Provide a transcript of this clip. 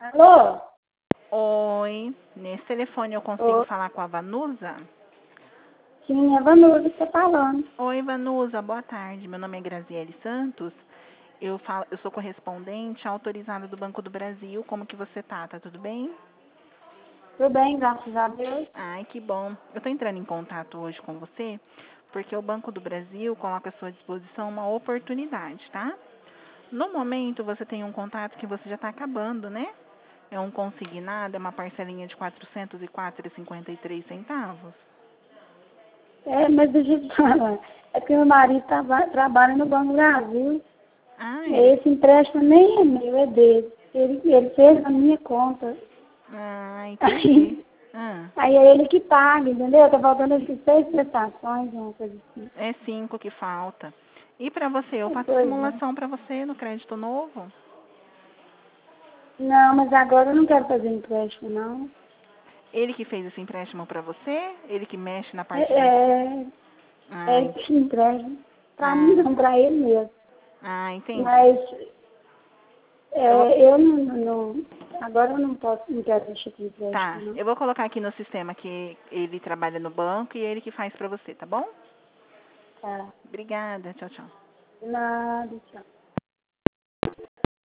Alô? Oi, nesse telefone eu consigo Ô, falar com a Vanusa? sim, é a Vanusa que tá falando. Oi, Vanusa, boa tarde. Meu nome é Graziele Santos. Eu sou correspondente autorizada do Banco do Brasil. Como que você tá? Tá tudo bem? Tudo bem, graças a Deus. Ai, que bom. Eu tô entrando em contato hoje com você porque o Banco do Brasil coloca à sua disposição uma oportunidade, tá? No momento você tem um contrato que você já está acabando, né? É um consignado, é uma parcelinha de R$ 404,53. É, mas deixa eu te falar. É que meu marido trabalha no Banco do Brasil. Ah, Esse empréstimo nem é meu, é dele. Ele fez na minha conta. Entendi. Ah, Aí é ele que paga, entendeu? Tá faltando aqui 6 prestações, uma coisa assim. é 5 que falta. E para você, eu faço Pois é. simulação para você no crédito novo? Não, mas agora eu não quero fazer empréstimo, não. Ele que fez esse empréstimo para você? Ele que mexe na É, parte de... é Ah, esse empréstimo. Pra mim ah, não, pra ele mesmo. entendi. Mas Eu vou, eu não, agora eu não posso, não quero mexer com empréstimo, tá, não. eu vou colocar aqui no sistema que ele trabalha no banco e ele que faz para você, tá bom? Tá. Obrigada, tchau, tchau. Nada, tchau.